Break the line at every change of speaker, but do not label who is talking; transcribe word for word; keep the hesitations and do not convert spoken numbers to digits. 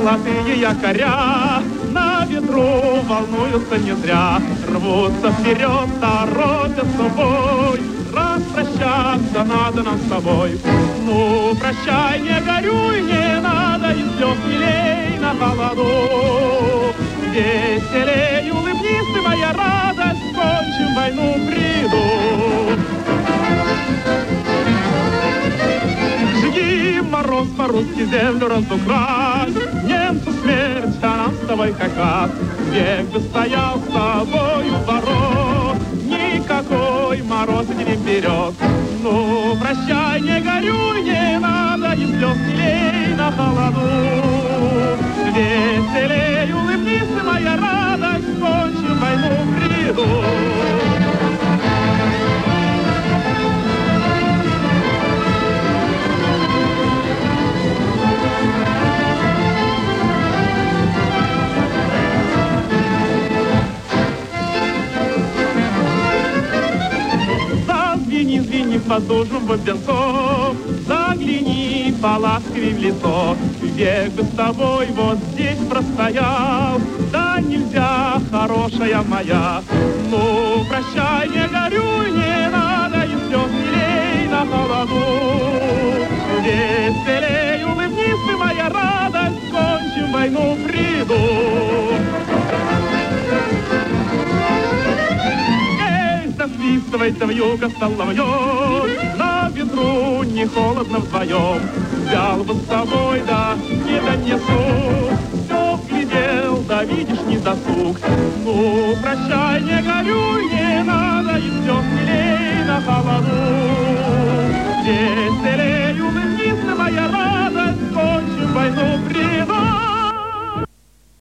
Золотые якоря на ветру волнуются не зря, рвутся вперед, торопят с собой. Распрощаться надо нам с тобой. Ну, прощай, не горюй, не надо, и слез не лей на холоду. Веселей улыбнись ты, моя радость, кончим войну, приду. Жги, мороз по-русски землю разукрась, немцу смерть, а нам с тобой как раз. Век бы стоял с тобой в ворот, никакой мороз не вперед. Ну, прощай, не горюй, не надо, и слез не лей на холоду. Веселей улыбнись ты, моя радость, кончим войну, приду. Послужим бубенцов, загляни поласковей в лицо. Век бы с тобой вот здесь простоял, да нельзя, хорошая моя. Ну, прощай, не горюй, не надо, и слез не лей на холоду. Веселей улыбнись ты, моя радость, кончим войну, приду. Засвистывайте вьюга соловьем, на ветру не холодно вдвоем. Взял бы с собой, да не донесу, все глядел, да видишь, не досуг. Ну, прощай, не горюй, не надо, и слез не лей на холоду. Веселей